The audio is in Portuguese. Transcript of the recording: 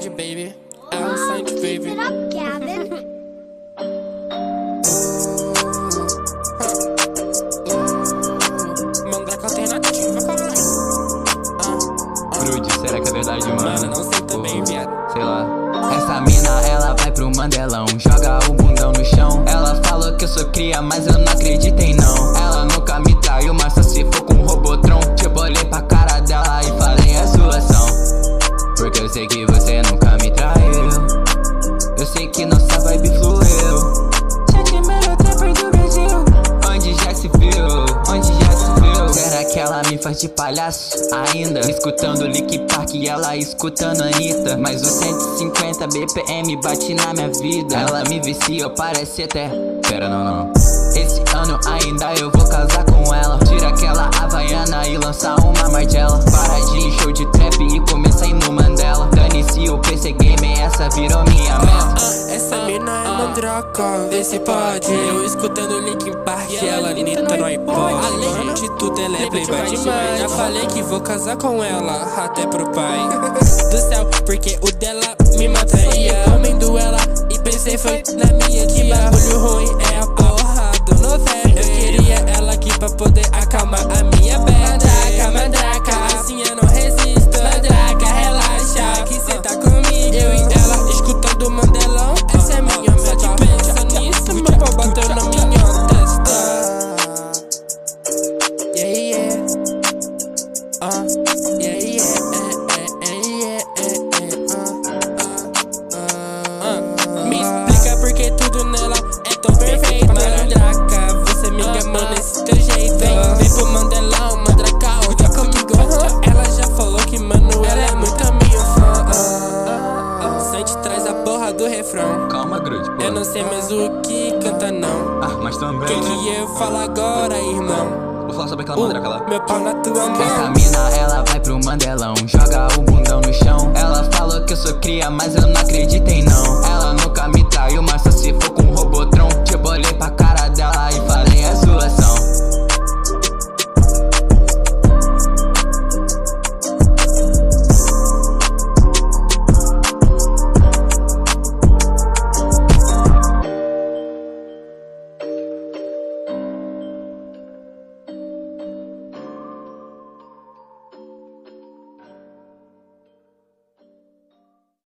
Sandy, baby. É o Sandy, baby. Mandrake alternativa, caralho. Grude, será que é verdade, mano? Mano, não sei também, viado. Sei lá. Essa mina, ela vai pro mandelão, joga o bundão no chão. Ela falou que eu sou cria, mas eu não acreditei não. Ela nunca me traiu, mas só se for com um Robotron. Tipo, olhei pra cara dela e falei a zoação. Porque eu sei que você nunca me traiu. Eu sei que nossa vibe fluiu. 7 melhor trapper do Brasil. Onde já se viu, onde já se viu. Será que ela me faz de palhaço ainda? Escutando Linkin Park e ela escutando Anitta. Mas os 150 BPM bate na minha vida. Ela me vicia, parece até... Pera, não. Esse ano ainda eu vou casar com ela. Tira aquela havaiana e lança uma martela. Para de show de trap e começa a ir no Mandela. Dane-se o PC Game, essa virou minha meta. Essa mina é mandraca, desse pode. Eu escutando Linkin Park e ela Nitrói pode. Além de tudo ela é playboy demais. Já falei que vou casar com ela, até pro pai do céu, porque o dela me mataria. Comendo ela e pensei foi na minha que bagulho ruim é a porra do novembro. Eu queria ela aqui pra poder acalmar a minha bad. Mandraca, assim eu não resisto. Mandraca, relaxa que cê tá comigo. Eu e ela escutando Mandelão. Essa é minha meta, pensa nisso. Meu pau bateu na minha testa. Yeah, yeah. Yeah, yeah. Me explica porque tudo nela é tão perfeito. Mandraca, você me enganou nesse teu jeito. Vem pro Mandelão, Mandracal, tá comigo. Ela já falou que, mano, ela é muito minha fã. Sente traz a porra do refrão. Calma, Grude, pô. Eu não sei mais o que canta, não. Mas também, Que eu falo agora, irmão? Vou falar sobre aquela mandraca lá. Meu pau na tua mão. Essa mina, ela vai pro mandelão, joga o bundão no chão. Ela falou que eu sou cria, mas eu não acreditei não. Ela nunca me traiu, mas só se for com